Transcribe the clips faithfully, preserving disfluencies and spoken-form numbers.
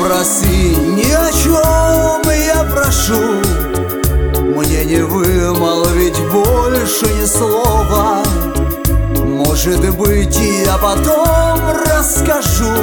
проси, ни о чем я прошу. Мне не вымолвить больше ни слова. Может быть, я потом расскажу,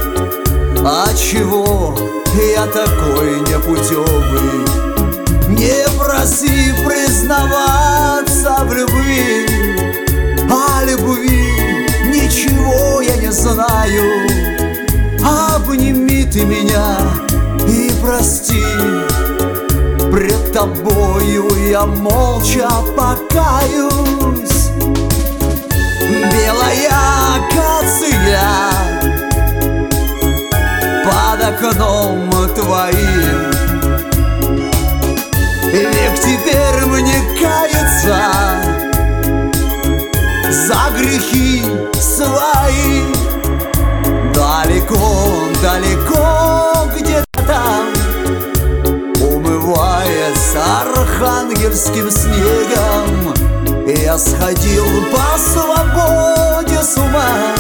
отчего я такой непутевый. Не проси признаваться в любви, о любви ничего я не знаю. Обними ты меня и прости, пред тобою я молча покаюсь. Белая акация под окном твоим, век теперь мне каяться за грехи свои. Далеко, далеко где-то там, умываясь архангельским снегом, я сходил по свободе с ума,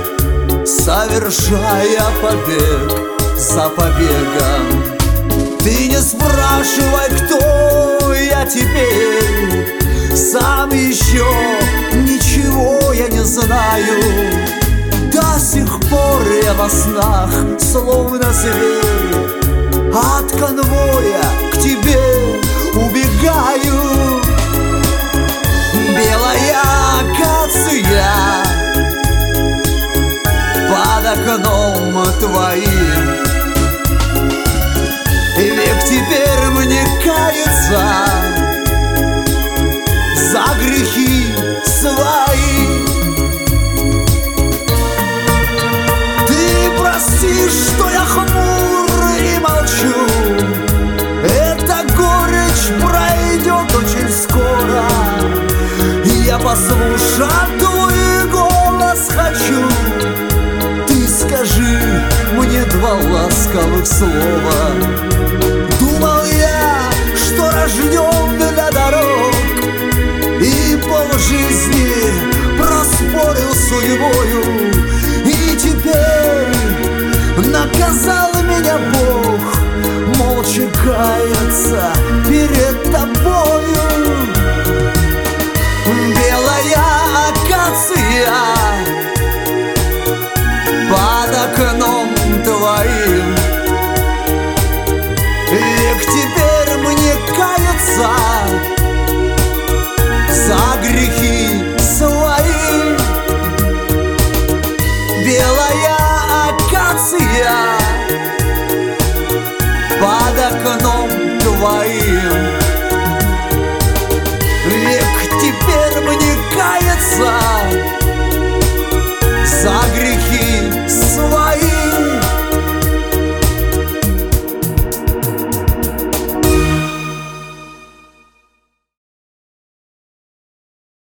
совершая побег за побегом. Ты не спрашивай, кто я теперь, сам еще ничего я не знаю. До сих пор я во снах, словно зверь, от конвоя к тебе убегаю. Белая акация под окном твоим, век теперь мне каяться за грехи свои. Ты прости, что я хмур и молчу, эта горечь пройдет очень скоро. Я послушать твой голос хочу, ты скажи мне два ласковых слова. Думал я, что рожден для дорог, и полжизни проспорил судьбою, и теперь наказал меня Бог, молча каяться перед тобою. Белая акация под окном твоим, век теперь мне каяться за грехи свои. Белая акация под окном твоим,